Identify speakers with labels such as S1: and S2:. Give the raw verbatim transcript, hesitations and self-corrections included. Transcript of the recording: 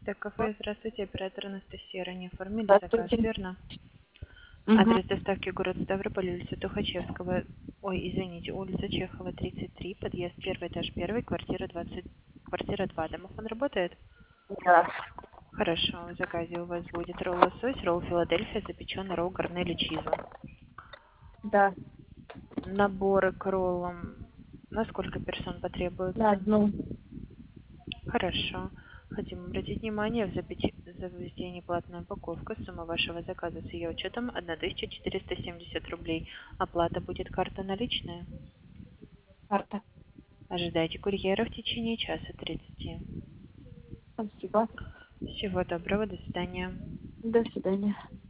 S1: Так, кафе, здравствуйте, оператор Анастасия. Ранее оформили заказ,
S2: Здравствуйте.
S1: верно?
S2: Мгм.
S1: Адрес доставки город Ставрополь, улица Тухачевского. Ой, извините, улица Чехова, тридцать три, подъезд первый, этаж первый, квартира двадцать, квартира два. Домофон работает?
S2: Да.
S1: Хорошо, в заказе у вас будет ролл лосось, ролл Филадельфия, запеченный ролл Корнелли Чиза.
S2: Да.
S1: Наборы к роллам на сколько персон
S2: На
S1: потребуются?
S2: одну.
S1: Хорошо. Хотим обратить внимание, в запечи- завезение платная упаковка. Сумма вашего заказа с ее учетом тысяча четыреста семьдесят рублей. Оплата будет карта наличная.
S2: Карта.
S1: Ожидайте курьера в течение часа тридцати.
S2: Спасибо.
S1: Всего доброго, до свидания.
S2: До свидания.